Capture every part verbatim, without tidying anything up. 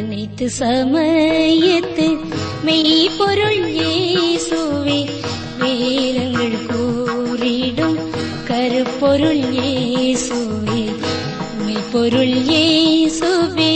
அனைத்து சமயத்து மெய்ப்பொருள் இயேசுவே, வேதங்கள் கூறிடும் கருப்பொருள் இயேசுவே, மெய்ப்பொருள் இயேசுவே.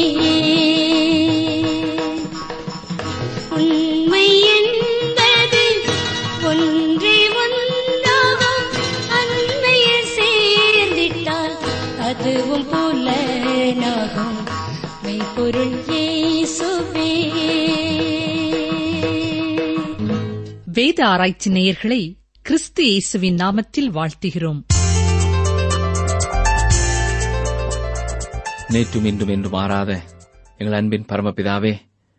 உண்மை என்பது ஒன்றே ஒன்றாகும், அன்னையில் சேர்ந்திட்டால் அதுவும் புலனாகும், மெய்ப்பொருள் இயேசுவே. வேத ஆராய்ச்சி நேயர்களை கிறிஸ்து இயேசுவின் நாமத்தில் வாழ்த்துகிறோம். நேற்றும் இன்றும் என்று மாறாத எங்கள் அன்பின் பரமபிதாவே,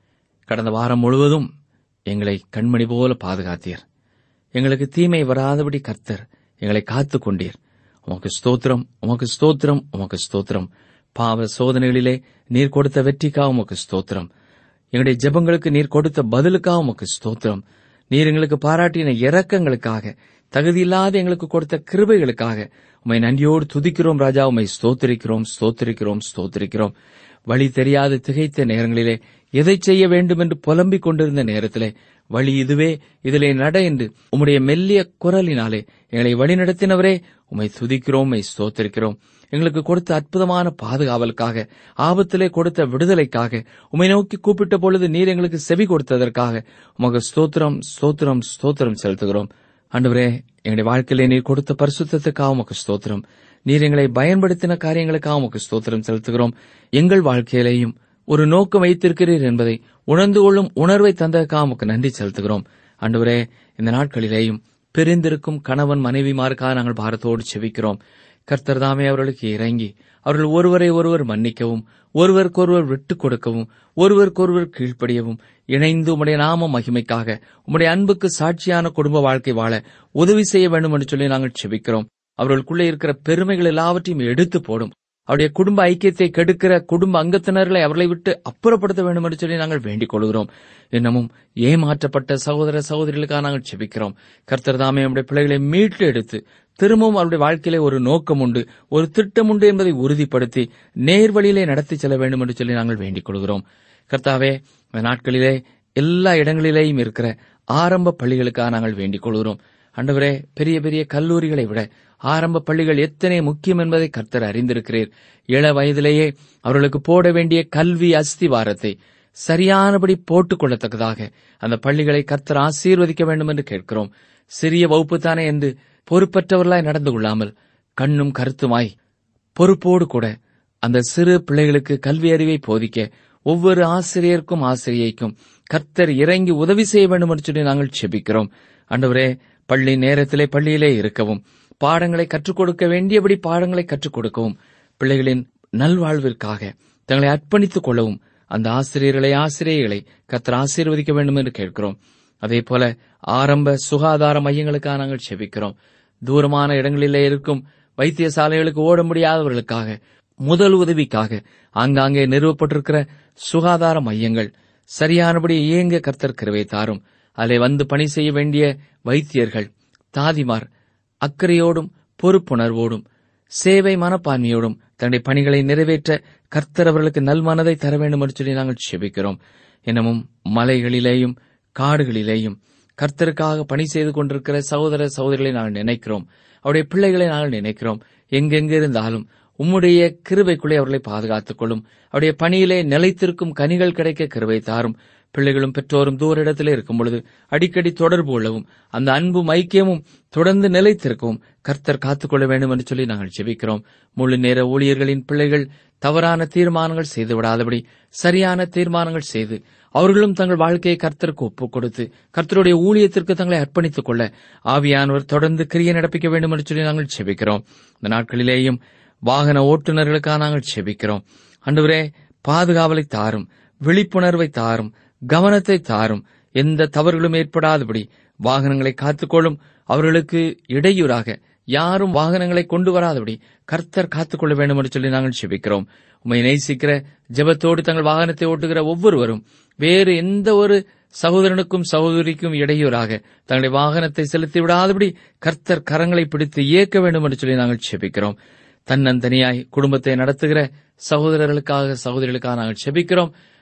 கடந்த வாரம் முழுவதும் எங்களை கண்மணி போல பாதுகாத்தீர். எங்களுக்கு தீமை வராதபடி கர்த்தர் எங்களை காத்துக் கொண்டீர். உமக்கு ஸ்தோத்திரம், உமக்கு ஸ்தோத்திரம், உமக்கு ஸ்தோத்திரம். பாவ சோதனைகளிலே நீர் கொடுத்த வெற்றிக்காக உமக்கு ஸ்தோத்திரம். எங்களுடைய ஜெபங்களுக்கு நீர் கொடுத்த பதிலுக்காக உமக்கு ஸ்தோத்திரம். நீர் எங்களுக்கு பாராட்டின இரக்கங்களுக்காக, தகுதியில்லாத எங்களுக்கு கொடுத்த கிருபைகளுக்காக உம்மை நன்றியோடு துதிக்கிறோம் ராஜா. உம்மை ஸ்தோத்திரிக்கிறோம், ஸ்தோத்திரிக்கிறோம், ஸ்தோத்திரிக்கிறோம். வழி தெரியாது திகைத்த நேரங்களிலே, எதை செய்ய வேண்டும் என்று புலம்பிக் கொண்டிருந்த நேரத்திலே, வழி இதுவே, இதிலே நட என்று உம்முடைய மெல்லிய குரலினாலே எங்களை வழிநடத்தினவரே, உம்மை துதிக்கிறோம், உம்மை ஸ்தோத்திரிக்கிறோம். எங்களுக்கு கொடுத்த அற்புதமான பாதுகாவலுக்காக, ஆபத்திலே கொடுத்த விடுதலைக்காக, உம்மை நோக்கி கூப்பிட்ட பொழுது நீர் எங்களுக்கு செவி கொடுத்ததற்காக உமக்கு ஸ்தோத்திரம், ஸ்தோத்திரம், ஸ்தோத்திரம் செலுத்துகிறோம். ஆண்டவரே, எங்களுடைய வாழ்க்கையிலே நீர் கொடுத்த பரிசுத்தத்துக்காக உமக்கு ஸ்தோத்திரம். நீர் எங்களை பயன்படுத்தின காரியங்களுக்காக உமக்கு ஸ்தோத்திரம் செலுத்துகிறோம். எங்கள் வாழ்க்கையிலேயும் ஒரு நோக்கம் வைத்திருக்கிறீர் என்பதை உணர்ந்து கொள்ளும் உணர்வை தந்ததற்காக உமக்கு நன்றி செலுத்துகிறோம். ஆண்டவரே, இந்த நாட்களிலேயும் பிரிந்திருக்கும் கணவன் மனைவிமாருக்காக நாங்கள் பாரத்தோடு செபிக்கிறோம். கர்த்தர் தாமே அவர்களுக்கு இறங்கி அவர்கள் ஒருவரை ஒருவர் மன்னிக்கவும், ஒருவருக்கொருவர் விட்டுக் கொடுக்கவும், ஒருவருக்கொருவர் கீழ்ப்படியவும், இணைந்து உம்முடைய நாம மகிமைக்காக உம்முடைய அன்புக்கு சாட்சியான குடும்ப வாழ்க்கை வாழ உதவி செய்ய வேண்டும் என்று சொல்லி நாங்கள் செபிக்கிறோம். அவர்களுக்குள்ளே இருக்கிற பெருமைகள் எல்லாவற்றையும் எடுத்து போடும். அவருடைய குடும்ப ஐக்கியத்தை கெடுக்கிற குடும்ப அங்கத்தினர்களை அவர்களை விட்டு அப்புறப்படுத்த வேண்டும் என்று சொல்லி நாங்கள் வேண்டிக் கொள்கிறோம். இன்னமும் ஏமாற்றப்பட்ட சகோதர சகோதரிகளுக்காக நாங்கள் செபிக்கிறோம். கர்த்தர் தாமே நம்முடைய பிள்ளைகளை மீட்டு எடுத்து திரும்பவும் அவருடைய வாழ்க்கையிலே ஒரு நோக்கம் உண்டு, ஒரு திட்டம் உண்டு என்பதை உறுதிப்படுத்தி நேர்வழியிலே நடத்தி செல்ல வேண்டும் என்று சொல்லி நாங்கள் வேண்டிக் கொள்கிறோம். கர்த்தாவே, இந்த நாட்களிலே எல்லா இடங்களிலேயும் இருக்கிற ஆரம்ப பள்ளிகளுக்காக நாங்கள் வேண்டிக் கொள்கிறோம். ஆண்டவரே, பெரிய பெரிய கல்லூரிகளை விட ஆரம்ப பள்ளிகள் எத்தனை முக்கியம் என்பதை கர்த்தர் அறிந்திருக்கிறீர். இள வயதிலேயே அவர்களுக்கு போட வேண்டிய கல்வி அஸ்திவாரத்தை சரியானபடி போட்டுக் கொள்ளத்தக்கதாக அந்த பள்ளிகளை கர்த்தர் ஆசீர்வதிக்க வேண்டும் என்று கேட்கிறோம். சிறிய வகுப்புத்தானே என்று பொறுப்பற்றவர்களாய் நடந்து கொள்ளாமல் கண்ணும் கருத்துமாய் பொறுப்போடு கூட அந்த சிறு பிள்ளைகளுக்கு கல்வி அறிவை போதிக்க ஒவ்வொரு ஆசிரியருக்கும் ஆசிரியைக்கும் கர்த்தர் இறங்கி உதவி செய்ய வேண்டும் என்று சொல்லி நாங்கள் செபிக்கிறோம். ஆண்டவரே, பள்ளி நேரத்திலே பள்ளியிலே இருக்கவும், பாடங்களை கற்றுக் கொடுக்க வேண்டியபடி பாடங்களை கற்றுக் கொடுக்கவும், பிள்ளைகளின் நல்வாழ்விற்காக தங்களை அர்ப்பணித்துக் கொள்ளவும் அந்த ஆசிரியர்களை ஆசிரியர்களை கர்த்தர் ஆசீர்வதிக்க வேண்டும் என்று கேட்கிறோம். அதே போல ஆரம்ப சுகாதார மையங்களுக்காக நாங்கள் செபிக்கிறோம். தூரமான இடங்களிலே இருக்கும் வைத்தியசாலைகளுக்கு ஓட முடியாதவர்களுக்காக, முதல் உதவிக்காக ஆங்காங்கே நிறுவப்பட்டிருக்கிற சுகாதார மையங்கள் சரியானபடி இயங்க கர்த்தர் கிருபை தாரும். அதிலே வந்து பணி செய்ய வேண்டிய வைத்தியர்கள், தாதிமார் அக்கறையோடும் பொறுப்புணர்வோடும் சேவை மனப்பான்மையோடும் தன்னுடைய பணிகளை நிறைவேற்ற கர்த்தர் அவர்களுக்கு நல்மனதை தர வேண்டும் என்று சொல்லி நாங்கள் செபிக்கிறோம். இன்னமும் மலைகளிலேயும் காடுகளிலேயும் கர்த்தருக்காக பணி செய்து கொண்டிருக்கிற சகோதர சகோதரிகளை நாங்கள் நினைக்கிறோம். அவருடைய பிள்ளைகளை நாங்கள் நினைக்கிறோம். எங்கெங்கிருந்தாலும் உம்முடைய கிருபைக்குள்ளே அவர்களை பாதுகாத்துக் கொள்ளும். அவருடைய பணியிலே நிலைத்திருக்கும் கனிகள் கிடைக்க கிருபை தாரும். பிள்ளைகளும் பெற்றோரும் தூர இடத்திலே இருக்கும் பொழுது அடிக்கடி தொடர்பு கொள்ளவும், அந்த அன்பும் ஐக்கியமும் தொடர்ந்து நிலைத்திருக்கவும் கர்த்தர் காத்துக்கொள்ள வேண்டும் என்று சொல்லி நாங்கள் ஜெபிக்கிறோம். முழு நேர ஊழியர்களின் பிள்ளைகள் தவறான தீர்மானங்கள் செய்து விடாதபடி சரியான தீர்மானங்கள் செய்து அவர்களும் தங்கள் வாழ்க்கையை கர்த்தருக்கு ஒப்புக் கொடுத்து கர்த்தருடைய ஊழியத்திற்கு தங்களை அர்ப்பணித்துக் கொள்ள ஆவியானவர் தொடர்ந்து கிரியை நடப்பிக்க வேண்டும் என்று சொல்லி நாங்கள் ஜெபிக்கிறோம். இந்த நாட்களிலேயும் வாகன ஓட்டுநர்களுக்காக நாங்கள் ஜெபிக்கிறோம். ஆண்டவரே, பாதுகாவலை தாரும், விழிப்புணர்வை தாரும், கவனத்தை தாரும். எந்த தவறுகளும் ஏற்படாதபடி வாகனங்களை காத்துக்கொள்ளும். அவர்களுக்கு இடையூறாக யாரும் வாகனங்களை கொண்டு வராதபடி கர்த்தர் காத்துக்கொள்ள வேண்டும் என்று சொல்லி நாங்கள் ஜெபிக்கிறோம். உம்மை நேசிக்கிற ஜெபத்தோடு தங்கள் வாகனத்தை ஓட்டுகிற ஒவ்வொருவரும் வேறு எந்த ஒரு சகோதரனுக்கும் சகோதரிக்கும் இடையூறாக தங்களுடைய வாகனத்தை செலுத்தி விடாதபடி கர்த்தர் கரங்களை பிடித்து இயக்க வேண்டும் என்று சொல்லி நாங்கள் ஜெபிக்கிறோம். தன்னந்தனியாய் குடும்பத்தை நடத்துகிற சகோதரர்களுக்காக சகோதரிகளுக்காக நாங்கள் ஜெபிக்கிறோம்.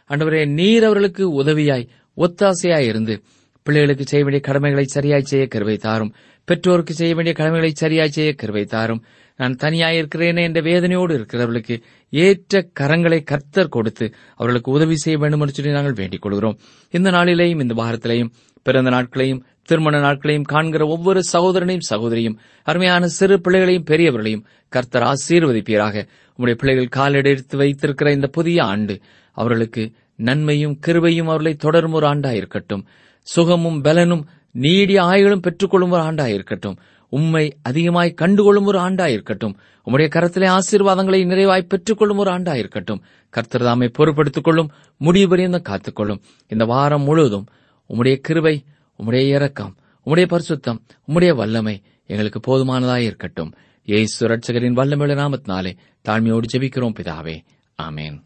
ஆண்டவரே, நீர் அவர்களுக்கு உதவியாய் ஒத்தாசையாய் இருந்து பிள்ளைகளுக்கு செய்ய வேண்டிய கடமைகளை சரியாய் செய்ய கிருபை தாரும். பெற்றோருக்கு செய்ய வேண்டிய கடமைகளை சரியாய் செய்ய கிருபை தாரும். நான் தனியாயிருக்கிறேனே என்ற வேதனையோடு இருக்கிறவர்களுக்கு ஏற்ற கரங்களை கர்த்தர் கொடுத்து அவர்களுக்கு உதவி செய்ய வேண்டும் என்று சொல்லி நாங்கள் வேண்டிக் கொள்கிறோம். இந்த நாளிலேயும் இந்த வாரத்திலேயும் பிறந்த நாட்களையும் திருமண நாட்களையும் காண்கிற ஒவ்வொரு சகோதரனையும் சகோதரியும் அருமையான சிறு பிள்ளைகளையும் பெரியவர்களையும் கர்த்தர் ஆசீர்வதிப்பீராக. உம்முடைய பிள்ளைகள் காலெடுத்து வைத்திருக்கிற இந்த புதிய ஆண்டு அவர்களுக்கு நன்மையும் கிருபையும் அவர்களை தொடரும் ஒரு ஆண்டாயிருக்கட்டும். சுகமும் பலனும் நீடிய ஆயுளும் பெற்றுக்கொள்ளும் ஒரு ஆண்டாயிருக்கட்டும். உம்மை அதிகமாய் கண்டுகொள்ளும் ஒரு ஆண்டாயிருக்கட்டும். உம்முடைய கரத்திலே ஆசீர்வாதங்களை நிறைவாய் பெற்றுக்கொள்ளும் ஒரு ஆண்டாயிருக்கட்டும். கர்த்தர் தாமே பொறுப்படுத்திக் கொள்ளும், முடிவு பரியந்தம் காத்துக்கொள்ளும். இந்த வாரம் முழுவதும் உம்முடைய கிருபை, உம்முடைய இரக்கம், உம்முடைய பரிசுத்தம், உம்முடைய வல்லமை எங்களுக்கு போதுமானதாய் இருக்கட்டும். இயேசு இரட்சகரின் வல்லமையுள்ள நாமத்தினாலே தாழ்மையோடு ஜெபிக்கிறோம் பிதாவே, ஆமென்.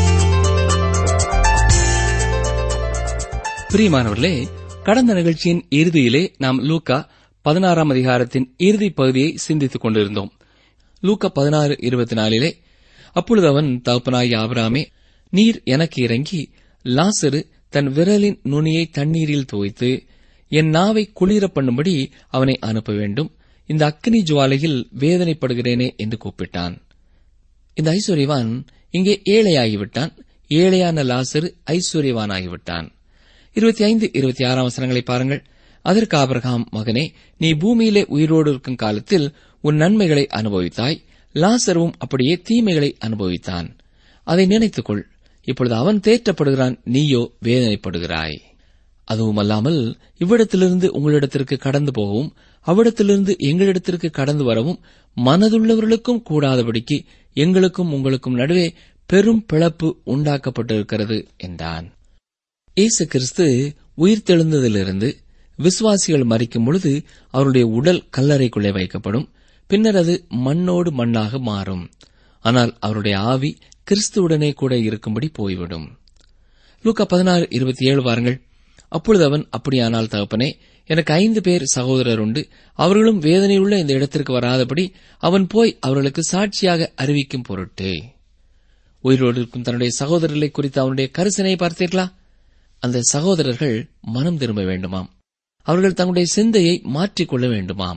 பிரியமானவர்களே, கடந்த நிகழ்ச்சியின் இறுதியிலே நாம் லூக்கா பதினாறாம் அதிகாரத்தின் இறுதி பகுதியை சிந்தித்துக் கொண்டிருந்தோம். லூக்கா பதினாறு இருபத்தி நாலிலே, அப்பொழுது அவன் தகப்பனாய் ஆபிரகாமே, நீர் எனக்கு இறங்கி லாசரு தன் விரலின் நுனியை தண்ணீரில் துவைத்து என் நாவை குளிர பண்ணும்படி அவனை அனுப்ப வேண்டும். இந்த அக்கினி ஜுவாலையில் வேதனைப்படுகிறேனே என்று கூப்பிட்டான். இந்த ஐஸ்வர்யவான் இங்கே ஏழையாகிவிட்டான். ஏழையான லாசரு ஐஸ்வர்யவானாகிவிட்டான். இருபத்தி ஐந்து இருபத்தி ஆறாம் வசனங்களை பாருங்கள். அதற்கு ஆபிரகாம், மகனே, நீ பூமியிலே உயிரோடு இருக்கும் காலத்தில் உன் நன்மைகளை அனுபவித்தாய். லாசருவும் அப்படியே தீமைகளை அனுபவித்தான். அதை நினைத்துக்கொள். இப்பொழுது அவன் தேற்றப்படுகிறான், நீயோ வேதனைப்படுகிறாய். அதுவும் அல்லாமல் இவ்விடத்திலிருந்து உங்களிடத்திற்கு கடந்து போகவும் அவ்விடத்திலிருந்து எங்களிடத்திற்கு கடந்து வரவும் மனதுள்ளவர்களுக்கும் கூடாதபடிக்கு எங்களுக்கும் உங்களுக்கும் நடுவே பெரும் பிளப்பு உண்டாக்கப்பட்டிருக்கிறது என்றான். இயேசு கிறிஸ்து உயிர்த்தெழுந்ததிலிருந்து விசுவாசிகள் மரிக்கும் பொழுது அவருடைய உடல் கல்லறைக்குள்ளே வைக்கப்படும். பின்னர் அது மண்ணோடு மண்ணாக மாறும். ஆனால் அவருடைய ஆவி கிறிஸ்துவுடனே கூட இருக்கும்படி போய்விடும். லூக்கா பதினாறு இருபத்தி ஏழு பாருங்கள். அப்பொழுது அவன், அப்படியானால் தகப்பனே, எனக்கு ஐந்து பேர் சகோதரர் உண்டு. அவர்களும் வேதனையுள்ள இந்த இடத்திற்கு வராதபடி அவன் போய் அவர்களுக்கு சாட்சியாக அறிவிக்கும் பொருட்டே. உயிரோடு இருக்கும் தன்னுடைய சகோதரர்களை குறித்து அவனுடைய கரிசனையை பார்த்தீர்களா? அந்த சகோதரர்கள் மனம் திரும்ப வேண்டுமாம். அவர்கள் தங்களுடைய சிந்தையை மாற்றிக்கொள்ள வேண்டுமாம்.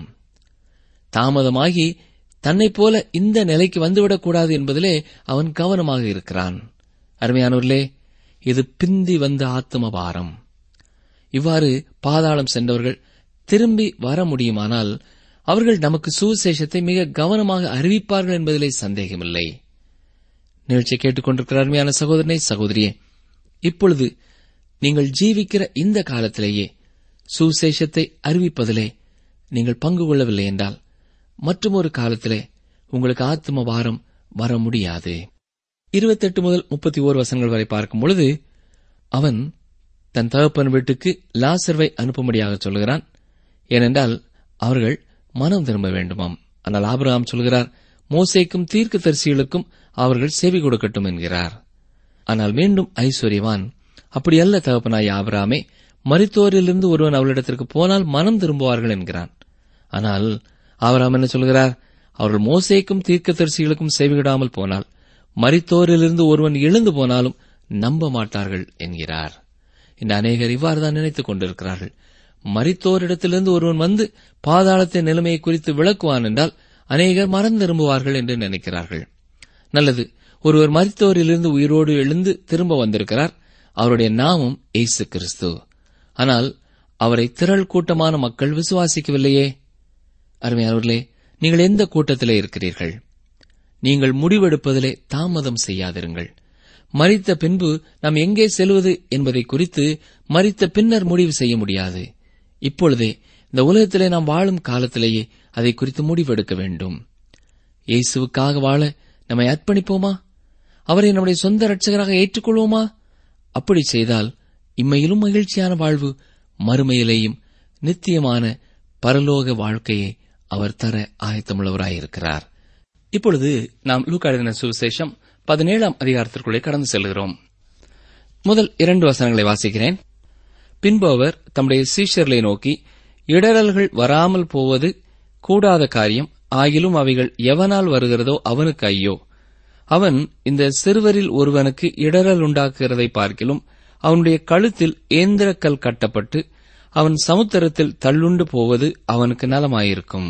தாமதமாகி தன்னைப் போல இந்த நிலைக்கு வந்துவிடக்கூடாது என்பதிலே அவன் கவனமாக இருக்கிறான். அருமையானவர்களே, இது பிந்தி வந்த ஆத்தும பாரம். இவ்வாறு பாதாளம் சென்றவர்கள் திரும்பி வர முடியுமானால் அவர்கள் நமக்கு சுவிசேஷத்தை மிக கவனமாக அறிவிப்பார்கள் என்பதிலே சந்தேகமில்லை. நிகழ்ச்சியை கேட்டுக்கொண்டிருக்கிற அருமையான சகோதரனை, சகோதரியே, இப்பொழுது நீங்கள் ஜீவிக்கிற இந்த காலத்திலேயே சுவிசேஷத்தை அறிவிப்பதிலே நீங்கள் பங்கு கொள்ளவில்லை என்றால் மற்றும் ஒரு காலத்திலே உங்களுக்கு ஆத்ம பாரம் வர முடியாது. இருபத்தி எட்டு முதல் முப்பத்தி ஓரு வசனங்கள் வரை பார்க்கும் பொழுது, அவன் தன் தகப்பன் வீட்டுக்கு லாசர்வை அனுப்பும்படியாக சொல்கிறான். ஏனென்றால் அவர்கள் மனம் திரும்ப வேண்டுமாம். ஆனால் ஆபிரகாம் சொல்கிறார், மோசேக்கும் தீர்க்கதரிசிகளுக்கும் அவர்கள் செவி கொடுக்கட்டும் என்கிறார். ஆனால் மீண்டும் ஐஸ்வர்யவான், அப்படியல்ல தகப்பனாய் ஆபிரகாமே, மரித்தோரிலிருந்து ஒருவன் அவளிடத்திற்கு போனால் மனம் திரும்புவார்கள் என்கிறான். ஆனால் ஆபிரகாம் என்ன சொல்கிறார்? அவர்கள் மோசேக்கும் தீர்க்கதரிசிகளுக்கும் செவிவிடாமல் போனால் மரித்தோரிலிருந்து ஒருவன் எழுந்து போனாலும் நம்ப மாட்டார்கள் என்கிறார். இந்த அநேகர் இவ்வாறுதான் நினைத்துக் கொண்டிருக்கிறார்கள். மரித்தோரிடத்திலிருந்து ஒருவன் வந்து பாதாளத்தின் நிலைமையை குறித்து விளக்குவான் என்றால் அநேகர் மனம் திரும்புவார்கள் என்று நினைக்கிறார்கள். நல்லது, ஒருவர் மரித்தோரிலிருந்து உயிரோடு எழுந்து திரும்ப வந்திருக்கிறார். அவருடைய நாமம் இயேசு கிறிஸ்து. ஆனால் அவரை திரள் கூட்டமான மக்கள் விசுவாசிக்கவில்லையே. அருமையானவர்களே, நீங்கள் எந்த கூட்டத்திலே இருக்கிறீர்கள்? நீங்கள் முடிவெடுப்பதிலே தாமதம் செய்யாதிருங்கள். மரித்த பின்பு நாம் எங்கே செல்வது என்பதை குறித்து மரித்த பின்னர் முடிவு செய்ய முடியாது. இப்பொழுதே இந்த உலகத்திலே நாம் வாழும் காலத்திலேயே அதை குறித்து முடிவெடுக்க வேண்டும். இயேசுவுக்காக வாழ நம்மை அர்ப்பணிப்போமா? அவரை நம்முடைய சொந்த இரட்சகராக ஏற்றுக்கொள்வோமா? அப்படி செய்தால் இம்மையிலும் மகிழ்ச்சியான வாழ்வு, மறுமையிலேயும் நித்தியமான பரலோக வாழ்க்கையை அவர் தர ஆயத்தமுள்ளவராயிருக்கிறார். இப்பொழுது நாம் லூக்கா எழுதின சுவிசேஷம் பதினேழாம் அதிகாரத்திற்குள்ளே கடந்து செல்கிறோம். முதல் இரண்டு வசனங்களை வாசிக்கிறேன். பின்பு அவர் தம்முடைய சீஷர்களை நோக்கி, இடரல்கள் வராமல் போவது கூடாத காரியம், ஆகிலும் அவைகள் எவனால் வருகிறதோ அவனுக்கு ஐயோ. அவன் இந்த சிறுவரில் ஒருவனுக்கு இடறல் உண்டாக்குகிறதை பார்க்கிலும் அவனுடைய கழுத்தில் ஏந்திரக்கல் கட்டப்பட்டு அவன் சமுத்திரத்தில் தள்ளுண்டு போவது அவனுக்கு நலமாயிருக்கும்.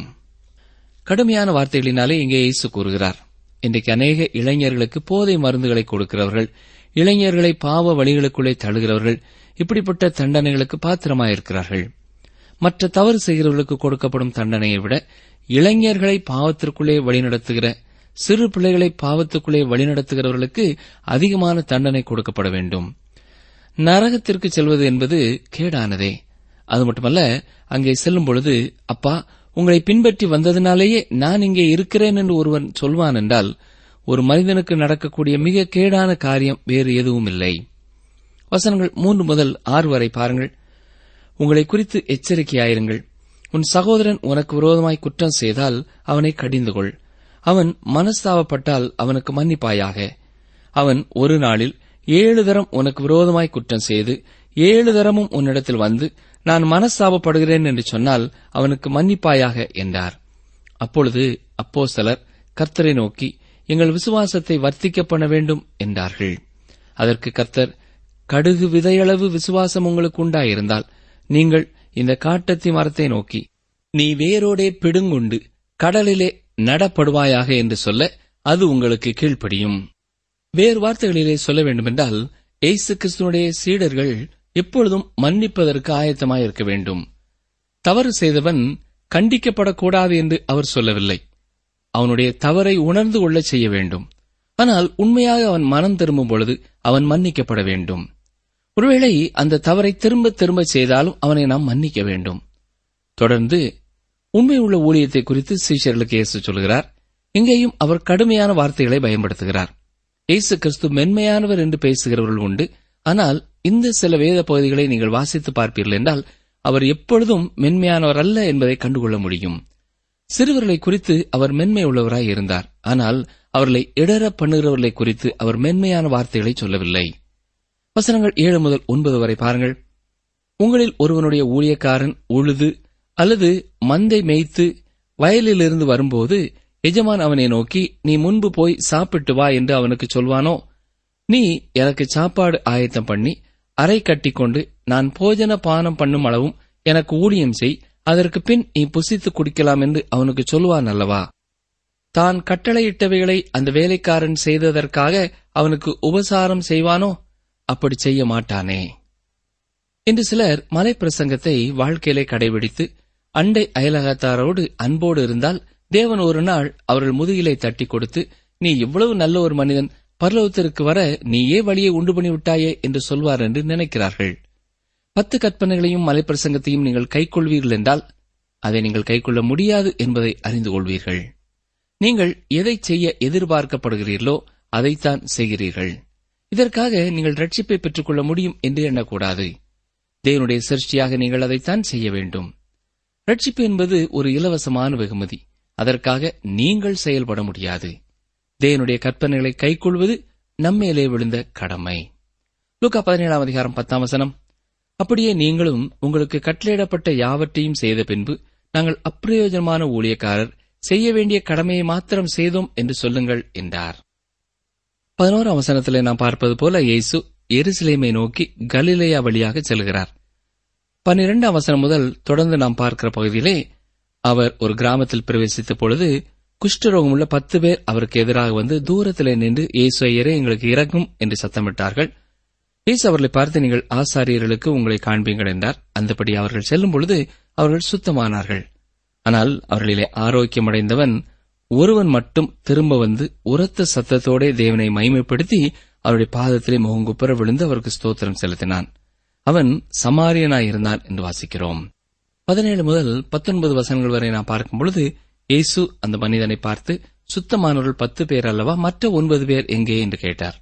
கடுமையான வார்த்தைகளினாலே இங்கே இயேசு கூறுகிறார், இன்றைக்கு அநேக இளைஞர்களுக்கு போதை மருந்துகளை கொடுக்கிறவர்கள், இளைஞர்களை பாவ வழிகளுக்குள்ளே தள்ளுகிறவர்கள் இப்படிப்பட்ட தண்டனைகளுக்கு பாத்திரமாயிருக்கிறார்கள். மற்ற தவறு செய்கிறவர்களுக்கு கொடுக்கப்படும் தண்டனையை விட இளைஞர்களை பாவத்திற்குள்ளே வழிநடத்துகிற, சிறு பிள்ளைகளை பாவத்துக்குள்ளே வழிநடத்துகிறவர்களுக்கு அதிகமான தண்டனை கொடுக்கப்பட வேண்டும். நரகத்திற்கு செல்வது என்பது கேடானதே. அது மட்டுமல்ல, அங்கே செல்லும் பொழுது, அப்பா உங்களை பின்பற்றி வந்ததினாலேயே நான் இங்கே இருக்கிறேன் என்று ஒருவன் சொல்வான் என்றால், ஒரு மனிதனுக்கு நடக்கக்கூடிய மிக கேடான காரியம் வேறு எதுவும் இல்லை. வசனங்கள் மூன்று முதல் ஆறு வரை பாருங்கள். உங்களை குறித்து எச்சரிக்கையாயிருங்கள். உன் சகோதரன் உனக்கு விரோதமாய் குற்றம் செய்தால் அவனை கடிந்து கொள். அவன் மனஸ்தாபப்பட்டால் அவனுக்கு மன்னிப்பாயாக. அவன் ஒரு நாளில் ஏழு தரம் உனக்கு விரோதமாய் குற்றம் செய்து ஏழு தரமும் உன்னிடத்தில் வந்து நான் மனஸ்தாபப்படுகிறேன் என்று சொன்னால் அவனுக்கு மன்னிப்பாயாக என்றார். அப்பொழுது அப்போஸ்தலர் கர்த்தரை நோக்கி, எங்கள் விசுவாசத்தை வர்த்திக்க பண்ண வேண்டும் என்றார்கள். அதற்கு கர்த்தர், கடுகு விதையளவு விசுவாசம் உங்களுக்கு உண்டாயிருந்தால் நீங்கள் இந்த காட்டத்தி மரத்தை நோக்கி, நீ வேரோடே பிடுங்குண்டு கடலிலே நடப்படுவாயாக என்று சொல்ல அது உங்களுக்கு கீழ்ப்படியும். வேறு வார்த்தைகளிலே சொல்ல வேண்டுமென்றால், இயேசு கிறிஸ்துவுடைய சீடர்கள் எப்பொழுதும் மன்னிப்பதற்கு ஆயத்தமாயிருக்க வேண்டும். தவறு செய்தவன் கண்டிக்கப்படக்கூடாது என்று அவர் சொல்லவில்லை. அவனுடைய தவறை உணர்ந்து கொள்ளச் செய்ய வேண்டும். ஆனால் உண்மையாக அவன் மனம் திரும்பும் பொழுது அவன் மன்னிக்கப்பட வேண்டும். ஒருவேளை அந்த தவறை திரும்ப திரும்ப செய்தாலும் அவனை நாம் மன்னிக்க வேண்டும். தொடர்ந்து உண்மை உள்ள ஊழியத்தை குறித்து சீஷர்களுக்கு இயேசு சொல்கிறார். இங்கேயும் அவர் கடுமையான வார்த்தைகளை பயன்படுத்துகிறார். இயேசு கிறிஸ்து மென்மையானவர் என்று பேசுகிறவர்கள் உண்டு. ஆனால் இந்த சில வேத பகுதிகளை நீங்கள் வாசித்து பார்ப்பீர்கள் என்றால் அவர் எப்பொழுதும் மென்மையானவர் அல்ல என்பதை கண்டுகொள்ள முடியும். சிறுவர்களை குறித்து அவர் மென்மை உள்ளவராய் இருந்தார். ஆனால் அவர்களை இடர பண்ணுகிறவர்களை குறித்து அவர் மென்மையான வார்த்தைகளை சொல்லவில்லை. வசனங்கள் ஏழு முதல் ஒன்பது வரை பாருங்கள். உங்களில் ஒருவனுடைய ஊழியக்காரன் உழுது அல்லது மந்தை மேய்த்து வயலிலிருந்து வரும்போது எஜமான் அவனை நோக்கி, நீ முன்பு போய் சாப்பிட்டு வா என்று அவனுக்கு சொல்வானோ? நீ எனக்கு சாப்பாடு ஆயத்தம் பண்ணி அறை கட்டிக்கொண்டு நான் போஜன பானம் பண்ணும் அளவும் எனக்கு ஊழியம் செய், அதற்கு பின் நீ புசித்து குடிக்கலாம் என்று அவனுக்கு சொல்வான் அல்லவா? தான் கட்டளையிட்டவைகளை அந்த வேலைக்காரன் செய்ததற்காக அவனுக்கு உபசாரம் செய்வானோ? அப்படி செய்ய மாட்டானே. இன்று சிலர் மலை பிரசங்கத்தை வாழ்க்கையிலே கடைபிடித்து அண்டை அயலகத்தாரோடு அன்போடு இருந்தால் தேவன் ஒரு நாள் அவர்கள் முதுகிலை தட்டி கொடுத்து, நீ இவ்வளவு நல்ல ஒரு மனிதன், பரலோகத்திற்கு வர நீயே வழியை உண்டு பண்ணி விட்டாயே என்று சொல்வார் என்று நினைக்கிறார்கள். பத்து கற்பனைகளையும் மலை பிரசங்கத்தையும் நீங்கள் கைக்கொள்வீர்கள் என்றால் அதை நீங்கள் கைக்கொள்ள முடியாது என்பதை அறிந்து கொள்வீர்கள். நீங்கள் எதை செய்ய எதிர்பார்க்கப்படுகிறீர்களோ அதைத்தான் செய்கிறீர்கள். இதற்காக நீங்கள் ரட்சிப்பை பெற்றுக் கொள்ள முடியும் என்று எண்ணக்கூடாது. தேவனுடைய சிருஷ்டியாக நீங்கள் அதைத்தான் செய்ய வேண்டும். ரட்சிப்பு என்பது ஒரு இலவசமான வெகுமதி. அதற்காக நீங்கள் செயல்பட முடியாது. தேவனுடைய கற்பனைகளை கைக்கொள்வது நம்மேலே விழுந்த கடமை. லூக்கா பதினேழாம் அதிகாரம் பத்தாம் வசனம். அப்படியே நீங்களும் உங்களுக்கு கட்டளையிடப்பட்ட யாவற்றையும் செய்த பின்பு, நாங்கள் அப்பிரயோஜனமான ஊழியக்காரர், செய்ய வேண்டிய கடமையை மாத்திரம் செய்தோம் என்று சொல்லுங்கள் என்றார். பதினோராம் வசனத்திலே நாம் பார்ப்பது போல இயேசு எருசலேமை நோக்கி கலிலேயா வழியாக செல்கிறார். பன்னிரண்டாம் வசனம் முதல் தொடர்ந்து நாம் பார்க்கிற பகுதியிலே அவர் ஒரு கிராமத்தில் பிரவேசித்த பொழுது குஷ்டரோகமுள்ள பத்து பேர் அவருக்கு எதிராக வந்து தூரத்திலே நின்று, இயேசு ஐயரே எங்களுக்கு இறங்கும் என்று சத்தமிட்டார்கள். இயேசு அவர்களை பார்த்து, நீங்கள் ஆசாரியர்களுக்கு உங்களை காண்பீங்கள் என்றார். அந்தபடி அவர்கள் செல்லும் பொழுது அவர்கள் சுத்தமானார்கள். ஆனால் அவர்களிலே ஆரோக்கியமடைந்தவன் ஒருவன் மட்டும் திரும்ப வந்து உரத்த சத்தத்தோட தேவனை மகிமைப்படுத்தி அவருடைய பாதத்திலே முகங்குப்புற விழுந்து அவருக்கு ஸ்தோத்திரம் செலுத்தினான். அவன் சமாரியனாயிருந்தான் என்று வாசிக்கிறோம். பதினேழு முதல் பத்தொன்பது வசனங்கள் வரை நாம் பார்க்கும் பொழுது இயேசு அந்த மனிதனை பார்த்து, சுத்தமானவர்கள் பத்து பேர் அல்லவா, மற்ற ஒன்பது பேர் எங்கே என்று கேட்டார்.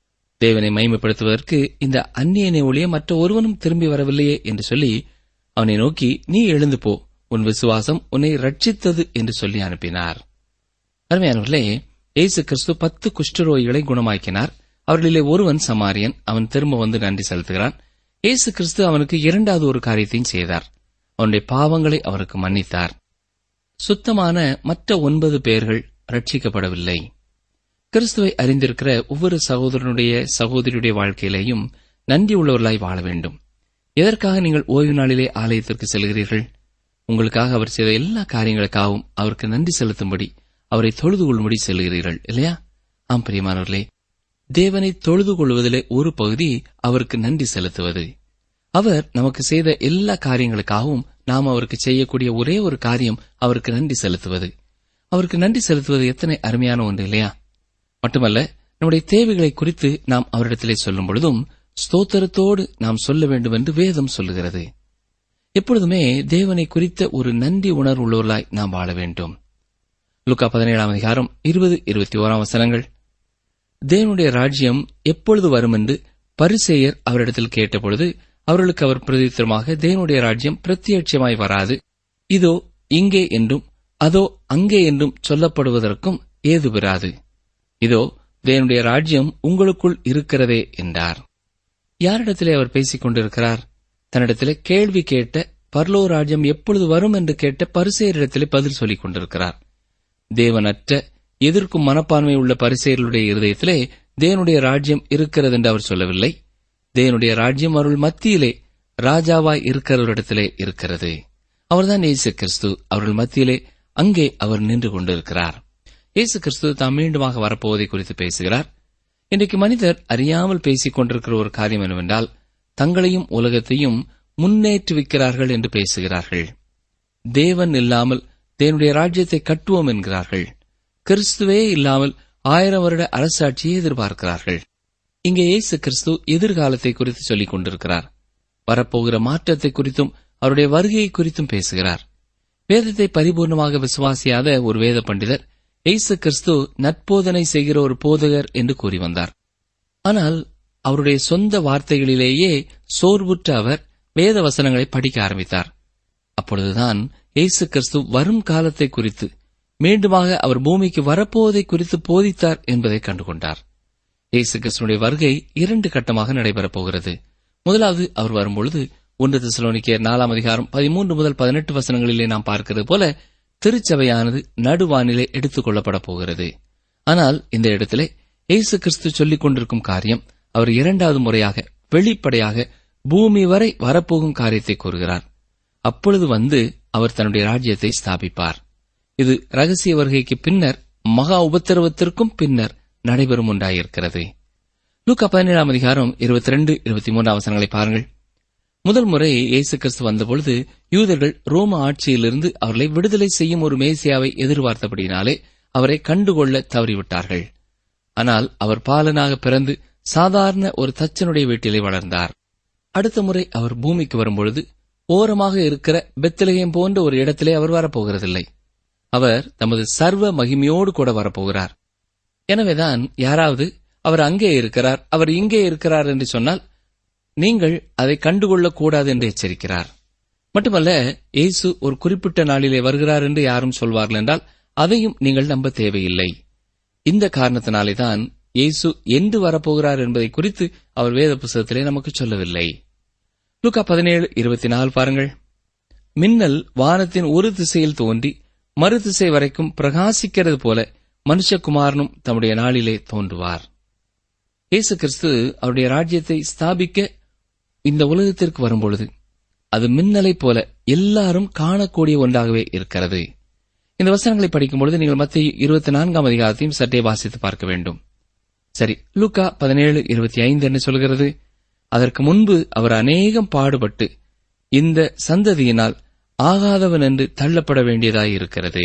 தேவனை மகிமைப்படுத்துவதற்கு இந்த அந்நியனை ஒழிய மற்ற ஒருவனும் திரும்பி வரவில்லையே என்று சொல்லி அவனை நோக்கி, நீ எழுந்து போ, உன் விசுவாசம் உன்னை ரட்சித்தது என்று சொல்லி அனுப்பினார். அருமையானவர்களே, இயேசு கிறிஸ்து பத்து குஷ்டரோகிகளை குணமாக்கினார். அவர்களிலே ஒருவன் சமாரியன். அவன் திரும்ப வந்து நன்றி செலுத்துகிறான். இயேசு கிறிஸ்து அவனுக்கு இரண்டாவது ஒரு காரியத்தையும் செய்தார். அவனுடைய பாவங்களை அவருக்கு மன்னித்தார். சுத்தமான மற்ற ஒன்பது பேர்கள் ரட்சிக்கப்படவில்லை. கிறிஸ்துவை அறிந்திருக்கிற ஒவ்வொரு சகோதரனுடைய சகோதரியுடைய வாழ்க்கையிலேயும் நன்றி உள்ளவர்களாய் வாழ வேண்டும். எதற்காக நீங்கள் ஓய்வு நாளிலே ஆலயத்திற்கு செல்கிறீர்கள்? உங்களுக்காக அவர் செய்த எல்லா காரியங்களுக்காகவும் அவருக்கு நன்றி செலுத்தும்படி, அவரை தொழுது கொள்ளும்படி செல்கிறீர்கள் இல்லையா? ஆம் பிரியமானவர்களே, தேவனை தொழுது கொள்வதிலே ஒரு பகுதி அவருக்கு நன்றி செலுத்துவது. அவர் நமக்கு செய்த எல்லா காரியங்களுக்காகவும் நாம் அவருக்கு செய்யக்கூடிய ஒரே ஒரு காரியம் அவருக்கு நன்றி செலுத்துவது. அவருக்கு நன்றி செலுத்துவது எத்தனை அருமையான ஒன்று இல்லையா? மட்டுமல்ல, நம்முடைய தேவைகளை குறித்து நாம் அவரிடத்திலே சொல்லும் பொழுதும் ஸ்தோத்திரத்தோடு நாம் சொல்ல வேண்டும் என்று வேதம் சொல்லுகிறது. எப்பொழுதுமே தேவனை குறித்த ஒரு நன்றி உணர்வு உள்ளவர்களாய் நாம் வாழ வேண்டும். லூக்கா பதினேழாம் அதிகாரம் இருபது இருபத்தி ஓராம் வசனங்கள். தேவனுடைய ராஜ்யம் எப்பொழுது வரும் என்று பரிசேயர் அவரிடத்தில் கேட்டபொழுது அவர்களுக்கு அவர் பிரதித்திரமாக, தேவனுடைய ராஜ்யம் பிரத்யட்சமாய் வராது, இதோ இங்கே என்றும் அதோ அங்கே என்றும் சொல்லப்படுவதற்கும் ஏது பெறாது. இதோ தேவனுடைய ராஜ்யம் உங்களுக்குள் இருக்கிறதே என்றார். யாரிடத்திலே அவர் பேசிக் கொண்டிருக்கிறார்? தன்னிடத்திலே கேள்வி கேட்ட, பரலோக ராஜ்யம் எப்பொழுது வரும் என்று கேட்ட பரிசேயரிடத்திலே பதில் சொல்லிக் கொண்டிருக்கிறார். தேவனற்ற எதிர்க்கும் மனப்பான்மை உள்ள பரிசேயர்களுடைய இருதயத்திலே தேவனுடைய ராஜ்யம் இருக்கிறது என்று அவர் சொல்லவில்லை. தேவனுடைய ராஜ்யம் அவர்கள் மத்தியிலே ராஜாவாய் இருக்கிறவரிடத்திலே இருக்கிறது. அவர்தான் இயேசு கிறிஸ்து. அவர்கள் மத்தியிலே அங்கே அவர் நின்று கொண்டிருக்கிறார். இயேசு கிறிஸ்து தாம் மீண்டுமாக வரப்போவதை குறித்து பேசுகிறார். இன்றைக்கு மனிதர் அறியாமல் பேசிக் கொண்டிருக்கிற ஒரு காரியம் என்னவென்றால், தங்களையும் உலகத்தையும் முன்னேற்றுவிக்கிறார்கள் என்று பேசுகிறார்கள். தேவன் இல்லாமல் தேவனுடைய ராஜ்யத்தை கட்டுவோம் என்கிறார்கள். கிறிஸ்துவே இல்லாமல் ஆயிரம் வருட அரசாட்சியை எதிர்பார்க்கிறார்கள். இங்கே இயேசு கிறிஸ்து எதிர்காலத்தை குறித்து சொல்லிக் கொண்டிருக்கிறார். வரப்போகிற மாற்றத்தை குறித்தும் அவருடைய வருகையை குறித்தும் பேசுகிறார். வேதத்தை பரிபூர்ணமாக விசுவாசியாத ஒரு வேத பண்டிதர் இயேசு கிறிஸ்து நற்போதனை செய்கிற ஒரு போதகர் என்று கூறி வந்தார். ஆனால் அவருடைய சொந்த வார்த்தைகளிலேயே சோர்வுற்ற அவர் வேத வசனங்களை படிக்க ஆரம்பித்தார். அப்பொழுதுதான் இயேசு கிறிஸ்து வரும் காலத்தை குறித்து, மீண்டுமாக அவர் பூமிக்கு வரப்போவதை குறித்து போதித்தார் என்பதை கண்டுகொண்டார். இயேசு கிறிஸ்துடைய வருகை இரண்டு கட்டமாக நடைபெறப் போகிறது. முதலாவது, அவர் வரும்பொழுது ஒன்று தெசலோனிக்கேயர் நாலாம் அதிகாரம் பதிமூன்று முதல் பதினெட்டு வசனங்களிலே நாம் பார்க்கிறது போல திருச்சபையானது நடுவானிலே எடுத்துக் கொள்ளப்பட போகிறது. ஆனால் இந்த இடத்திலே இயேசு கிறிஸ்து சொல்லிக் கொண்டிருக்கும் காரியம், அவர் இரண்டாவது முறையாக வெளிப்படையாக பூமி வரை வரப்போகும் காரியத்தை கூறுகிறார். அப்பொழுது வந்து அவர் தன்னுடைய ராஜ்யத்தை ஸ்தாபிப்பார். இது ரகசிய வருகைக்கு பின்னர், மகா உபத்திரவத்திற்கும் பின்னர் நடைபெறும் ஒன்றாயிருக்கிறது. லூக்கா பதினேழாம் அதிகாரம் இருபத்தி ரெண்டு இருபத்தி மூன்றாம் வசனங்களை பாருங்கள். முதல் முறை இயேசு கிறிஸ்து வந்தபொழுது யூதர்கள் ரோம ஆட்சியிலிருந்து அவர்களை விடுதலை செய்யும் ஒரு மேசியாவை எதிர்பார்த்தபடியினாலே அவரை கண்டுகொள்ள தவறிவிட்டார்கள். ஆனால் அவர் பாலனாக பிறந்து சாதாரண ஒரு தச்சனுடைய வீட்டிலே வளர்ந்தார். அடுத்த முறை அவர் பூமிக்கு வரும்பொழுது ஓரமாக இருக்கிற பெத்லகேம் போன்ற ஒரு இடத்திலே அவர் வரப்போகிறதில்லை. அவர் தமது சர்வ மகிமையோடு கூட வரப்போகிறார். எனவேதான் யாராவது அவர் அங்கே இருக்கிறார், அவர் இங்கே இருக்கிறார் என்று சொன்னால் நீங்கள் அதை கண்டுகொள்ளக்கூடாது என்று எச்சரிக்கிறார். மட்டுமல்ல, இயேசு ஒரு குறிப்பிட்ட நாளிலே வருகிறார் என்று யாரும் சொல்வார்கள் என்றால் அதையும் நீங்கள் நம்ப தேவையில்லை. இந்த காரணத்தினாலேதான் இயேசு என்று வரப்போகிறார் என்பதை குறித்து அவர் வேத புத்தகத்திலே நமக்கு சொல்லவில்லை. லூக்கா பதினேழு இருபத்தி நாலு பாருங்கள். மின்னல் வானத்தின் ஒரு திசையில் தோன்றி மறு திசை வரைக்கும் பிரகாசிக்கிறது போல மனுஷகுமாரனும் தம்முடைய நாளிலே தோன்றுவார். இயேசு கிறிஸ்து அவருடைய ராஜ்யத்தை ஸ்தாபிக்க இந்த உலகத்திற்கு வரும்பொழுது அது மின்னலைப் போல எல்லாரும் காணக்கூடிய ஒன்றாகவே இருக்கிறது. இந்த வசனங்களை படிக்கும்பொழுது நீங்கள் மத்தேயு இருபத்தி நான்காம் அதிகாரத்தையும் சற்றே வாசித்து பார்க்க வேண்டும். சரி, லூக்கா பதினேழு இருபத்தி ஐந்து என்ன சொல்கிறது? அதற்கு முன்பு அவர் அநேகம் பாடுபட்டு இந்த சந்ததியினால் ஆகாதவன் என்று தள்ளப்பட வேண்டியதாயிருக்கிறது.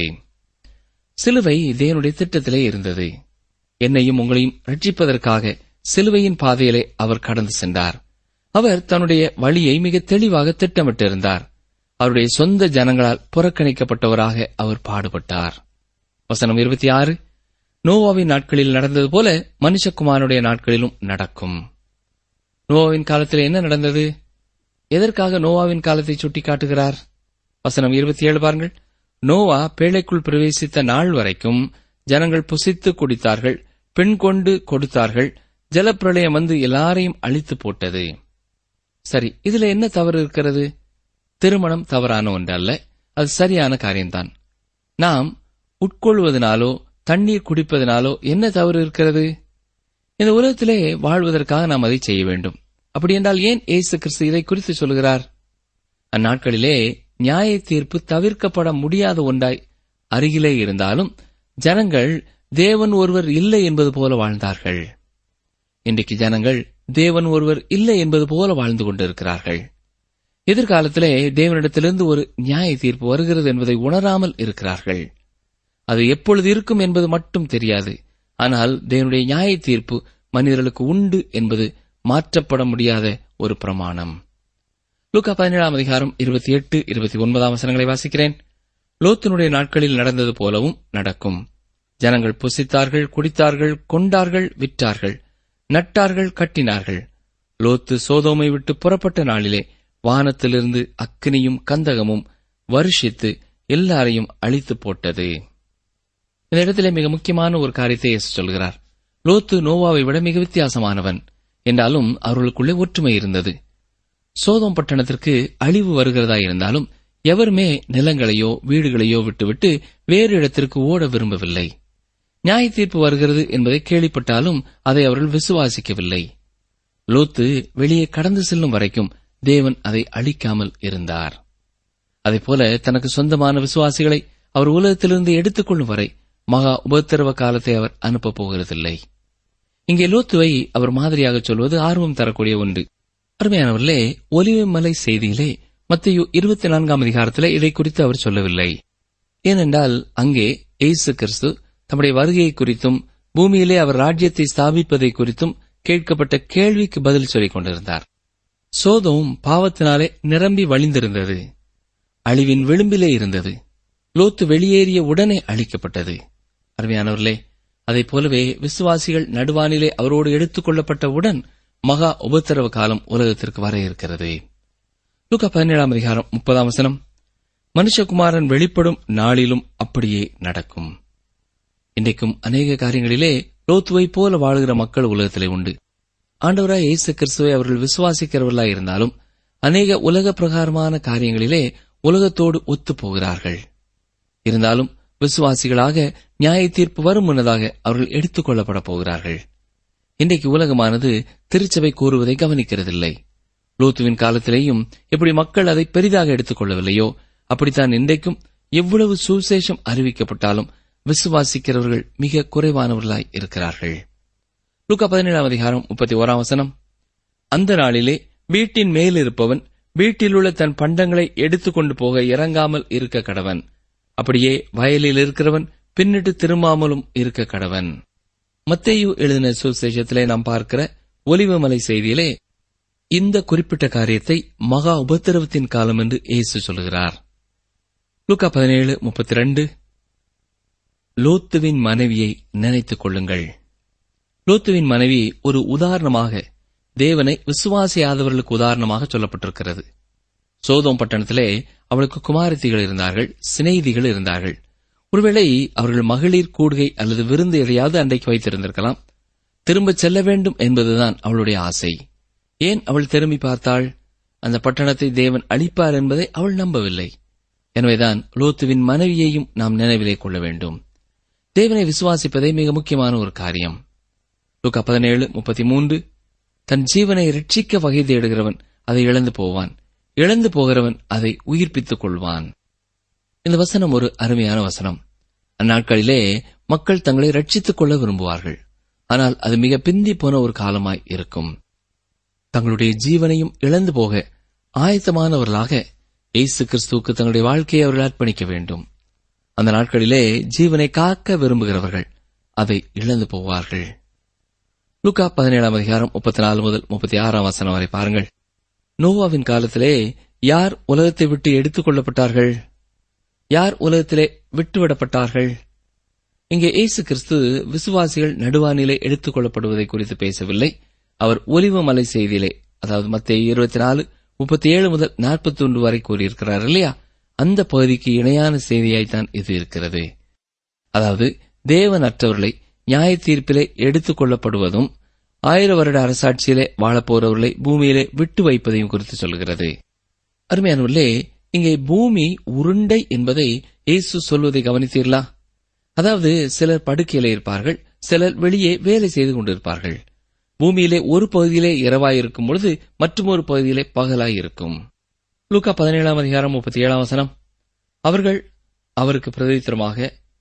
சிலுவை தேவனுடைய திட்டத்திலே இருந்தது. என்னையும் உங்களையும் ரட்சிப்பதற்காக சிலுவையின் பாதையிலே அவர் கடந்து சென்றார். அவர் தன்னுடைய வழியை மிக தெளிவாக திட்டமிட்டிருந்தார். அவருடைய சொந்த ஜனங்களால் புறக்கணிக்கப்பட்டவராக அவர் பாடுபட்டார். வசனம் இருபத்தி ஆறு. நோவாவின் நாட்களில் நடந்தது போல மனுஷகுமாரனுடைய நாட்களிலும் நடக்கும். நோவாவின் காலத்தில் என்ன நடந்தது? எதற்காக நோவாவின் காலத்தை சுட்டிக்காட்டுகிறார்? வசனம் இருபத்தி ஏழு பாருங்கள். நோவா பேழைக்குள் பிரவேசித்த நாள் வரைக்கும் ஜனங்கள் புசித்து குடித்தார்கள், பெண் கொண்டு கொடுத்தார்கள், ஜலப்பிரளயம் வந்து எல்லாரையும் அழித்து போட்டது. சரி, இதுல என்ன தவறு இருக்கிறது? திருமணம் தவறான ஒன்றல்ல, அது சரியான காரியம்தான். நாம் உட்கொள்வதனாலோ தண்ணீர் குடிப்பதனாலோ என்ன தவறு இருக்கிறது? இந்த உலகத்திலே வாழ்வதற்காக நாம் அதை செய்ய வேண்டும். அப்படி என்றால் ஏன் இயேசு கிறிஸ்து இதை குறித்து சொல்கிறார்? அந்நாட்களிலே நியாய தீர்ப்பு தவிர்க்கப்பட முடியாத ஒன்றாய் அருகிலே இருந்தாலும் ஜனங்கள் தேவன் ஒருவர் இல்லை என்பது போல வாழ்ந்தார்கள். இன்றைக்கு ஜனங்கள் தேவன் ஒருவர் இல்லை என்பது போல வாழ்ந்து கொண்டிருக்கிறார்கள். எதிர்காலத்திலே தேவனிடத்திலிருந்து ஒரு நியாய தீர்ப்பு வருகிறது என்பதை உணராமல் இருக்கிறார்கள். அது எப்பொழுது இருக்கும் என்பது மட்டும் தெரியாது. ஆனால் தேவனுடைய நியாய தீர்ப்பு மனிதர்களுக்கு உண்டு என்பது மாற்றப்பட முடியாத ஒரு பிரமாணம். லூக்கா பதினேழாம் அதிகாரம் இருபத்தி எட்டு இருபத்தி ஒன்பதாம் வசனங்களை வாசிக்கிறேன். லோத்தினுடைய நாட்களில் நடந்தது போலவும் நடக்கும். ஜனங்கள் புசித்தார்கள், குடித்தார்கள், கொண்டார்கள், விற்றார்கள், நட்டார்கள், கட்டினார்கள். லோத்து சோதோமை விட்டு புறப்பட்ட நாளிலே வானத்திலிருந்து அக்கினியும் கந்தகமும் வருஷித்து எல்லாரையும் அழித்து போட்டது. இந்த இடத்திலே மிக முக்கியமான ஒரு காரியத்தை இயேசு சொல்கிறார். லோத்து நோவாவை விட மிக வித்தியாசமானவன் என்றாலும் அவர்களுக்குள்ளே ஒற்றுமை இருந்தது. சோதோம் பட்டணத்திற்கு அழிவு வருகிறதா இருந்தாலும் எவருமே நிலங்களையோ வீடுகளையோ விட்டுவிட்டு வேறு இடத்திற்கு ஓட விரும்பவில்லை. நியாய தீர்ப்பு வருகிறது என்பதை கேள்விப்பட்டாலும் அதை அவர்கள் விசுவாசிக்கவில்லை. லோத்து வெளியே கடந்து செல்லும் வரைக்கும் தேவன் அதை அழிக்காமல் இருந்தார். அதேபோல தனக்கு சொந்தமான விசுவாசிகளை அவர் உலகத்திலிருந்து எடுத்துக் கொள்ளும் வரை மகா உபத்திரவ காலத்தை அவர் அனுப்பப் போகிறதில்லை. இங்கே லோத்துவை அவர் மாதிரியாக சொல்வது ஆர்வம் தரக்கூடிய ஒன்று. அருமையானவர்களே, ஒலிவ மலை செய்தியிலே மத்தேயு இருபத்தி நான்காம் அதிகாரத்திலே இதை குறித்து அவர் சொல்லவில்லை. ஏனென்றால் அங்கே இயேசு கிறிஸ்து தம்முடைய வருகையை குறித்தும் பூமியிலே அவர் ராஜ்யத்தை ஸ்தாபிப்பதை குறித்தும் கேட்கப்பட்ட கேள்விக்கு பதில் சொல்லிக் கொண்டிருந்தார். சோதோம் பாவத்தினாலே நிரம்பி வழிந்திருந்தது, அழிவின் விளிம்பிலே இருந்தது. லோத்து வெளியேறிய உடனே அழிக்கப்பட்டது. அருமையானவர்களே, அதைப் போலவே விசுவாசிகள் நடுவானிலே அவரோடு எடுத்துக் கொள்ளப்பட்டவுடன் மகா உபத்திரவ காலம் உலகத்திற்கு வர இருக்கிறது. லூக்கா பதினேழாம் அதிகாரம் முப்பதாம் வசனம், மனுஷகுமாரன் வெளிப்படும் நாளிலும் அப்படியே நடக்கும். இன்றைக்கும் அநேக காரியங்களிலே லோத்துவைப் போல வாழ்கிற மக்கள் உலகத்திலே உண்டு. ஆண்டவராய் இயேசு கிறிஸ்துவை அவர்கள் விசுவாசிக்கிறவர்களாய் இருந்தாலும் அநேக உலக பிரகாரமான காரியங்களிலே உலகத்தோடு ஒத்துப் போகிறார்கள். இருந்தாலும் விசுவாசிகளாக நியாய தீர்ப்பு வரும் முன்னதாக அவர்கள் எடுத்துக் கொள்ளப்பட போகிறார்கள். இன்றைக்கு உலகமானது திருச்சபை கூறுவதை கவனிக்கிறதில்லை. லோத்துவின் காலத்திலேயும் எப்படி மக்கள் அதை பெரிதாக எடுத்துக் கொள்ளவில்லையோ அப்படித்தான் இன்றைக்கும் எவ்வளவு சுவிசேஷம் அறிவிக்கப்பட்டாலும் விசுவாசிக்கிறவர்கள் மிக குறைவானவர்களாய் இருக்கிறார்கள். லூக்கா பதினேழாம் அதிகாரம் முப்பத்தி ஓராம் வசனம், அந்த நாளிலே வீட்டின் மேலிருப்பவன் வீட்டிலுள்ள தன் பண்டங்களை எடுத்துக்கொண்டு போக இறங்காமல் இருக்க கடவன். அப்படியே வயலில் இருக்கிறவன் பின்னிட்டு திரும்பாமலும் இருக்க கடவன். மத்தேயு எழுதின சுவிசேஷத்திலே நாம் பார்க்கிற ஒலிவமலை செய்தியிலே இந்த குறிப்பிட்ட காரியத்தை மகா உபத்திரவத்தின் காலம் என்று இயேசு சொல்கிறார். லூக்கா பதினேழு முப்பத்தி இரண்டு, லோத்துவின் மனைவியை நினைத்துக் கொள்ளுங்கள். லோத்துவின் மனைவி ஒரு உதாரணமாக, தேவனை விசுவாசியாதவர்களுக்கு உதாரணமாக சொல்லப்பட்டிருக்கிறது. சோதோம் பட்டணத்திலே அவளுக்கு குமாரத்திகள் இருந்தார்கள், சிநேகிதிகள் இருந்தார்கள். ஒருவேளை அவர்கள் மகளிர் கூடுகை அல்லது விருந்து எதையாவது அன்றைக்கு வைத்திருந்திருக்கலாம். திரும்ப செல்ல வேண்டும் என்பதுதான் அவளுடைய ஆசை. ஏன் அவள் திரும்பி பார்த்தாள்? அந்த பட்டணத்தை தேவன் அழிப்பார் என்பதை அவள் நம்பவில்லை. எனவேதான் லோத்துவின் மனைவியையும் நாம் நினைவிலே கொள்ள வேண்டும். தேவனை விசுவாசிப்பதே மிக முக்கியமான ஒரு காரியம். லூக்கா பதினேழு முப்பத்தி மூன்று, தன் ஜீவனை ரட்சிக்க வகை தேடுகிறவன் அதை இழந்து போவான், இழந்து போகிறவன் அதை உயிர்ப்பித்துக் கொள்வான். இந்த வசனம் ஒரு அருமையான வசனம். அந்நாட்களிலே மக்கள் தங்களை ரட்சித்துக் கொள்ள விரும்புவார்கள். ஆனால் அது மிக பிந்தி போன ஒரு காலமாய் இருக்கும். தங்களுடைய ஜீவனையும் இழந்து போக ஆயத்தமானவர்களாக இயேசு கிறிஸ்துவுக்கு தங்களுடைய வாழ்க்கையை அவர்கள் அர்ப்பணிக்க வேண்டும். அந்த நாட்களிலே ஜீவனை காக்க விரும்புகிறவர்கள் அதை இழந்து போவார்கள். லூக்கா பதினேழாம் அதிகாரம் முப்பத்தி நாலு முதல் முப்பத்தி ஆறாம் வசனம் வரை பாருங்கள். நோவாவின் காலத்திலே யார் உலகத்தை விட்டு எடுத்துக் கொள்ளப்பட்டார்கள்? யார் உலகத்திலே விட்டுவிடப்பட்டார்கள்? இங்கே இயேசு கிறிஸ்து விசுவாசிகள் நடுவானிலே எடுத்துக் கொள்ளப்படுவதை குறித்து பேசவில்லை. அவர் ஒலிவ மலை செய்தியிலே, அதாவது மத்தேயு இருபத்தி நாலு முப்பத்தி ஏழு முதல் நாற்பத்தி ஒன்று வரை கூறியிருக்கிறார் இல்லையா? அந்த பகுதிக்கு இணையான செய்தியாய்த்தான் இது இருக்கிறது. அதாவது தேவனற்றவர்களை நியாய தீர்ப்பிலே எடுத்துக் கொள்ளப்படுவதும் ஆயிர வருட அரசாட்சியிலே வாழப்போறவர்களை பூமியிலே விட்டு வைப்பதையும் குறித்து சொல்கிறது. அருமையானவர்களே, இங்கே பூமி உருண்டை என்பதை இயேசு சொல்வதை கவனித்தீர்களா? அதாவது சிலர் படுக்கையிலே இருப்பார்கள், சிலர் வெளியே வேலை செய்து கொண்டிருப்பார்கள். பூமியிலே ஒரு பகுதியிலே இரவாயிருக்கும் பொழுது மற்றொரு பகுதியிலே பகலாயிருக்கும். லூக்கா பதினேழாம் அதிகாரம் முப்பத்தி ஏழாம் வசனம். அவர்கள் அவருக்கு பிரதித்திரமாக,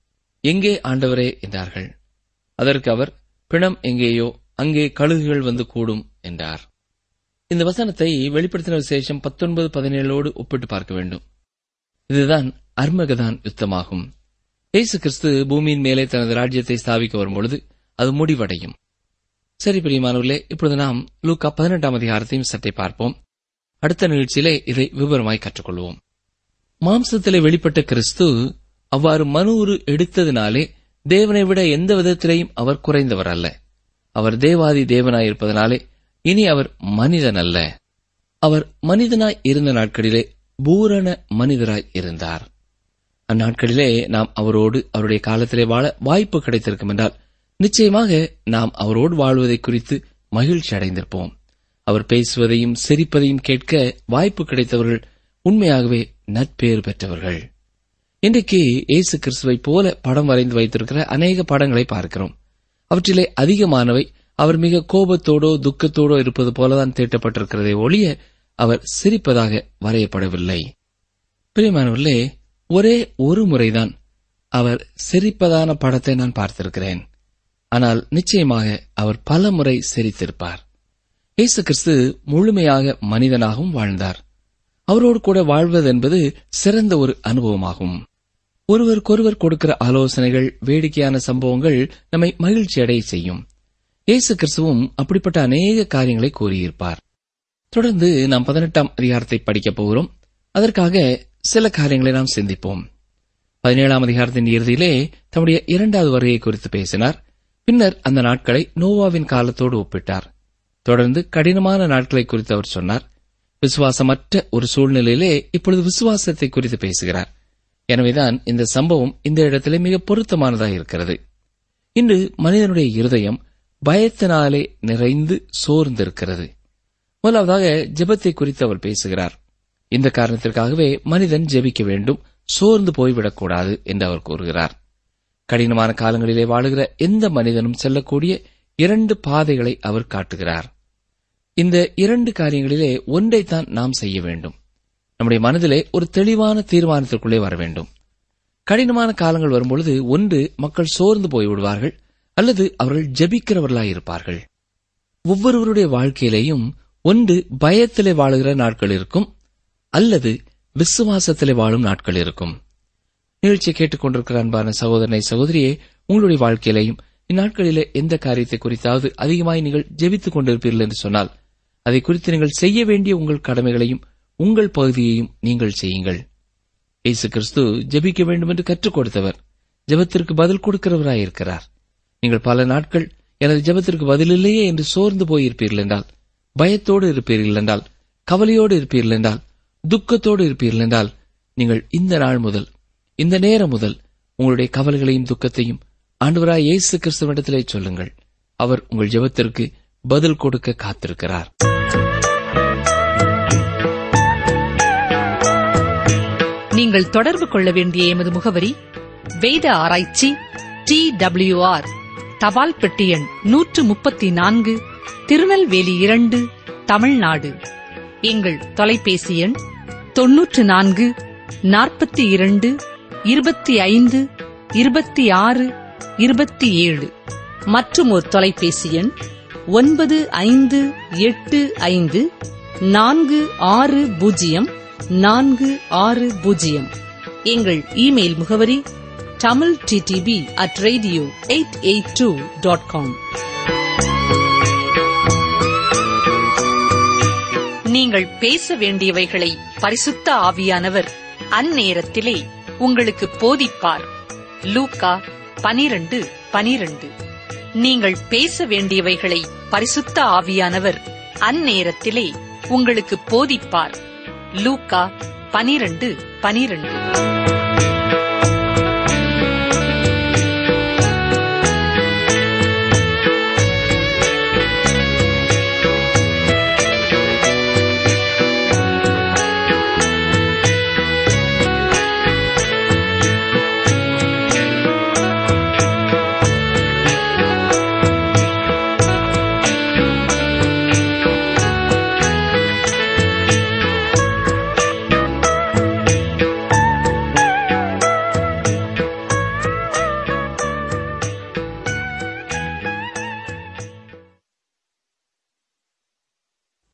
எங்கே ஆண்டவரே என்றார்கள். அதற்கு அவர், பிணம் எங்கேயோ அங்கே கழுகுகள் வந்து கூடும் என்றார். இந்த வசனத்தை வெளிப்படுத்தின விசேஷம் பத்தொன்பது பதினேழோடு ஒப்பிட்டு பார்க்க வேண்டும். இதுதான் அர்மகதான் யுத்தமாகும். இயேசு கிறிஸ்து பூமியின் மேலே தனது ராஜ்யத்தை ஸ்தாபிக்க வரும்பொழுது அது முடிவடையும். சரி பிரியமானவர்களே, இப்பொழுது நாம் லூக்கா பதினெட்டாம் அதிகாரத்தையும் சற்றே பார்ப்போம். அடுத்த நிகழ்ச்சியிலே இதை விவரமாய் கற்றுக்கொள்வோம். மாம்சத்திலே வெளிப்பட்ட கிறிஸ்து அவ்வாறு மனு உரு எடுத்ததினாலே தேவனை விட எந்த விதத்திலேயும் அவர் குறைந்தவர் அல்ல. அவர் தேவாதி தேவனாயிருப்பதனாலே இனி அவர் மனிதன் அல்ல. அவர் மனிதனாய் இருந்த நாட்களிலே பூரண மனிதராய் இருந்தார். அந்நாட்களிலே நாம் அவரோடு அவருடைய காலத்திலே வாழ வாய்ப்பு கிடைத்திருக்கும் என்றால் நிச்சயமாக நாம் அவரோடு வாழ்வதை குறித்து மகிழ்ச்சி அடைந்திருப்போம். அவர் பேசுவதையும் சிரிப்பதையும் கேட்க வாய்ப்பு கிடைத்தவர்கள் உண்மையாகவே நற்பேறு பெற்றவர்கள். இன்றைக்கு இயேசு கிறிஸ்துவை போல படம் வரைந்து வைத்திருக்கிற அநேக படங்களை பார்க்கிறோம். அவற்றிலே அதிகமானவை அவர் மிக கோபத்தோடோ துக்கத்தோடோ இருப்பது போலதான் தீட்டப்பட்டிருக்கிறதை ஒழிய அவர் சிரிப்பதாக வரையப்படவில்லை. பிரியமானவர்களே, ஒரே ஒரு முறைதான் அவர் சிரிப்பதான படத்தை நான் பார்த்திருக்கிறேன். ஆனால் நிச்சயமாக அவர் பல முறை சிரித்திருப்பார். இயேசு கிறிஸ்து முழுமையாக மனிதனாகவும் வாழ்ந்தார். அவரோடு கூட வாழ்வது என்பது சிறந்த ஒரு அனுபவமாகும். ஒருவருக்கொருவர் கொடுக்கிற ஆலோசனைகள், வேடிக்கையான சம்பவங்கள் நம்மை மகிழ்ச்சி அடைய செய்யும். இயேசு கிறிஸ்துவும் அப்படிப்பட்ட அநேக காரியங்களை கூறியிருப்பார். தொடர்ந்து நாம் பதினெட்டாம் அதிகாரத்தை படிக்கப் போகிறோம். அதற்காக சில காரியங்களை நாம் சிந்திப்போம். பதினேழாம் அதிகாரத்தின் இறுதியிலே தம்முடைய இரண்டாவது வருகை குறித்து பேசினார். பின்னர் அந்த நாட்களை நோவாவின் காலத்தோடு ஒப்பிட்டார். தொடர்ந்து கடினமான நாட்களை குறித்து அவர் சொன்னார். விசுவாசமற்ற ஒரு சூழ்நிலையிலே இப்பொழுது விசுவாசத்தை குறித்து பேசுகிறார். எனவேதான் இந்த சம்பவம் இந்த இடத்திலே மிக பொருத்தமானதாக இருக்கிறது. இன்று மனிதனுடைய இருதயம் பயத்தினாலே நிறைந்து சோர்ந்திருக்கிறது. முதலாவதாக ஜெபத்தை குறித்து அவர் பேசுகிறார். இந்த காரணத்திற்காகவே மனிதன் ஜெபிக்க வேண்டும், சோர்ந்து போய்விடக்கூடாது என்று அவர் கூறுகிறார். கடினமான காலங்களிலே வாழுகிற எந்த மனிதனும் செல்லக்கூடிய இரண்டு பாதைகளை அவர் காட்டுகிறார். இந்த இரண்டு காரியங்களிலே ஒன்றைத்தான் நாம் செய்ய வேண்டும். நம்முடைய மனதிலே ஒரு தெளிவான தீர்மானத்திற்குள்ளே வர வேண்டும். கடினமான காலங்கள் வரும்பொழுது ஒன்று மக்கள் சோர்ந்து போய்விடுவார்கள், அல்லது அவர்கள் ஜெபிக்கிறவர்களாயிருப்பார்கள். ஒவ்வொருவருடைய வாழ்க்கையிலேயும் ஒன்று பயத்திலே வாழுகிற நாட்கள் இருக்கும், அல்லது விசுவாசத்திலே வாழும் நாட்கள் இருக்கும். நிகழ்ச்சியை கேட்டுக் கொண்டிருக்கிற அன்பான சகோதரனை சகோதரியே, உங்களுடைய வாழ்க்கையிலேயும் இந்நாட்களிலே எந்த காரியத்தை குறித்தாவது அதிகமாய் நீங்கள் ஜெபித்துக் கொண்டிருப்பீர்கள் என்று சொன்னால் அதை குறித்து நீங்கள் செய்ய வேண்டிய உங்கள் கடமைகளையும் உங்கள் பகுதியையும் நீங்கள் செய்யுங்கள். இயேசு கிறிஸ்து ஜெபிக்க வேண்டும் என்று கற்றுக் கொடுத்தவர், ஜெபத்திற்கு பதில் கொடுக்கிறவராயிருக்கிறார். நீங்கள் பல நாட்கள் எனது ஜெபத்திற்கு பதில் இல்லையே என்று சோர்ந்து போயிருப்பீர்கள் என்றால், பயத்தோடு இருப்பீர்கள் என்றால், கவலையோடு இருப்பீர்கள் என்றால், துக்கத்தோடு இருப்பீர்கள் என்றால், நீங்கள் இந்த நாள் முதல், இந்த நேரம் முதல் உங்களுடைய கவலைகளையும் துக்கத்தையும் ஆண்டவராய் இயேசு கிறிஸ்துவிடத்திலே சொல்லுங்கள். அவர் உங்கள் ஜெபத்திற்கு பதில் கொடுக்க காத்திருக்கிறார். நீங்கள் தொடர்பு கொள்ள வேண்டிய எமது முகவரி வேத ஆராய்ச்சி டி டபிள்யூ ஆர் தபால் பெட்டி எண் நூற்று முப்பத்தி நான்கு, திருநெல்வேலி இரண்டு, தமிழ்நாடு. எங்கள் தொலைபேசி எண் தொன்னூற்று நான்கு நாற்பத்தி இரண்டு இருபத்தி ஐந்து இருபத்தி ஆறு இருபத்தி ஏழு. மற்றும் ஒரு தொலைபேசி எண் ஒன்பது ஐந்து எட்டு ஐந்து நான்கு ஆறு பூஜ்ஜியம் நான்கு ஆறு பூஜ்ஜியம். எங்கள் இமெயில் முகவரி Tamil DTP at radio eight eight two dot com. நீங்கள் பேச வேண்டியவைகளை பரிசுத்த ஆவியானவர் அந்நேரத்திலே உங்களுக்கு போதிப்பார். லூக்கா பனிரண்டு பனிரண்டு. நீங்கள் பேச வேண்டியவைகளை பரிசுத்த ஆவியானவர் அந்நேரத்திலே உங்களுக்கு போதிப்பார். லூக்கா பனிரண்டு பனிரண்டு.